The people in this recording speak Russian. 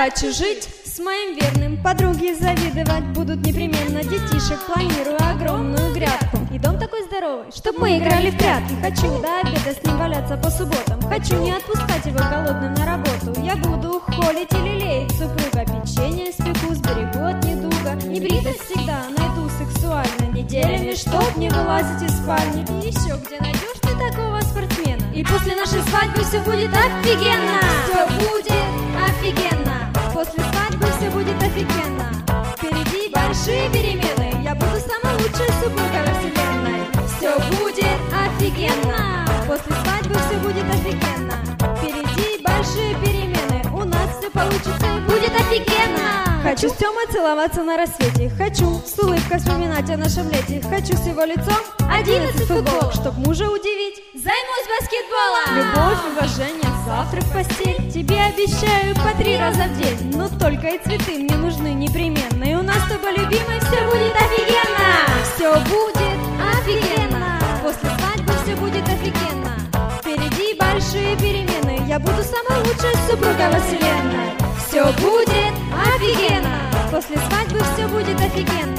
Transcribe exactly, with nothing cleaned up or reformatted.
хочу жить с моим верным. Подруги завидовать будут непременно. Детишек планирую огромную грядку. И дом такой здоровый, чтоб мы играли в прятки. Хочу до обеда с ним валяться по субботам. Хочу не отпускать его голодным на работу. Я буду холить и лелеять супруга. Печенье спеку, сберегу от недуга. И бритость всегда найду сексуально. Неделями, чтоб не вылазить из спальни. И еще где найдешь ты такого спортсмена? И после нашей свадьбы все будет офигенно. Все будет офигенно. После свадьбы все будет офигенно. Впереди большие перемены. Я буду самой лучшей супругой во вселенной. Все будет офигенно. После свадьбы все будет офигенно. Впереди большие перемены. У нас все получится и будет офигенно. Хочу с Тёмой целоваться на рассвете. Хочу с улыбкой вспоминать о нашем лете. Хочу с его лицом одиннадцать футболок. Чтоб мужа удивить, займусь баскетболом. Любовь, уважение, завтрак в постель. Тебе обещаю по три раза в день. Но только и цветы мне нужны непременно. И у нас с тобой, любимый, все будет офигенно. Все будет офигенно. После свадьбы все будет офигенно. Впереди большие перемены. Я буду самой лучшей супругой во вселенной. Все будет офигенно. После свадьбы все будет офигенно.